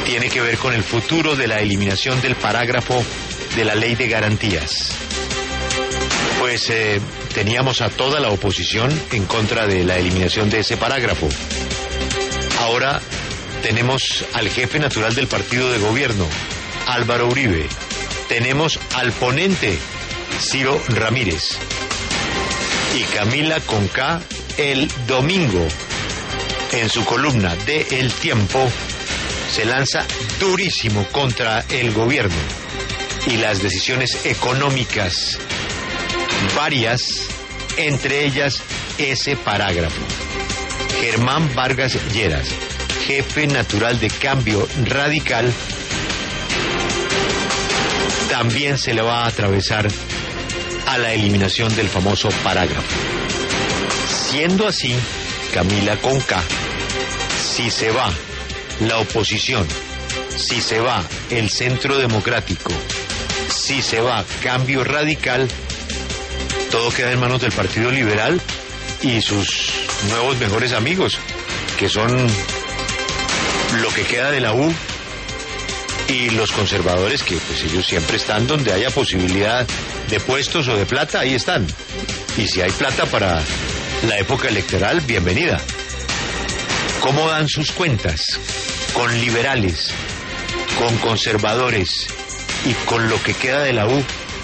tiene que ver con el futuro de la eliminación del parágrafo de la Ley de Garantías. Pues teníamos a toda la oposición en contra de la eliminación de ese parágrafo. Ahora tenemos al jefe natural del partido de gobierno, Álvaro Uribe. Tenemos al ponente, Ciro Ramírez. Y Camila Conká el domingo, en su columna de El Tiempo, se lanza durísimo contra el gobierno y las decisiones económicas, varias, entre ellas ese parágrafo. Germán Vargas Lleras, jefe natural de Cambio Radical, también se le va a atravesar a la eliminación del famoso parágrafo. Siendo así, Camila Conká, si se va la oposición, si se va el Centro Democrático, si se va Cambio Radical, todo queda en manos del Partido Liberal y sus nuevos mejores amigos, que son lo que queda de la U y los conservadores, que pues ellos siempre están donde haya posibilidad de puestos o de plata, ahí están. Y si hay plata para la época electoral, bienvenida. ¿Cómo dan sus cuentas? Con liberales, con conservadores y con lo que queda de la U,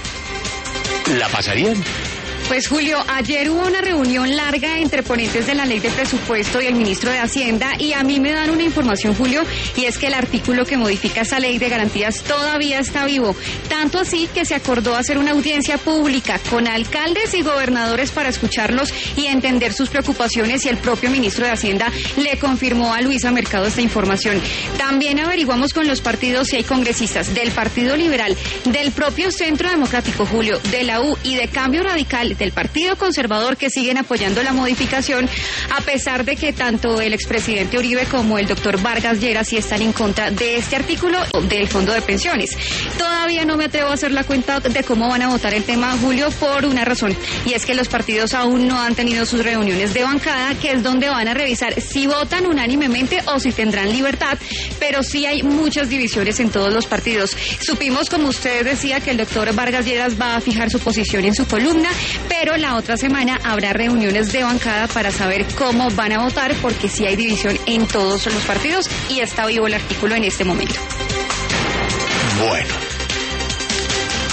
¿la pasarían? Pues Julio, ayer hubo una reunión larga entre ponentes de la ley de presupuesto y el ministro de Hacienda, y a mí me dan una información, Julio, y es que el artículo que modifica esa ley de garantías todavía está vivo, tanto así que se acordó hacer una audiencia pública con alcaldes y gobernadores para escucharlos y entender sus preocupaciones, y el propio ministro de Hacienda le confirmó a Luisa Mercado esta información. También averiguamos con los partidos si hay congresistas del Partido Liberal, del propio Centro Democrático, Julio, de la U y de Cambio Radical, del Partido Conservador, que siguen apoyando la modificación, a pesar de que tanto el expresidente Uribe como el doctor Vargas Lleras sí están en contra de este artículo del Fondo de Pensiones. Todavía no me atrevo a hacer la cuenta de cómo van a votar el tema, Julio, por una razón, y es que los partidos aún no han tenido sus reuniones de bancada, que es donde van a revisar si votan unánimemente o si tendrán libertad, pero sí hay muchas divisiones en todos los partidos. Supimos, como usted decía, que el doctor Vargas Lleras va a fijar su posición en su columna, pero la otra semana habrá reuniones de bancada para saber cómo van a votar, porque sí hay división en todos los partidos y está vivo el artículo en este momento. Bueno.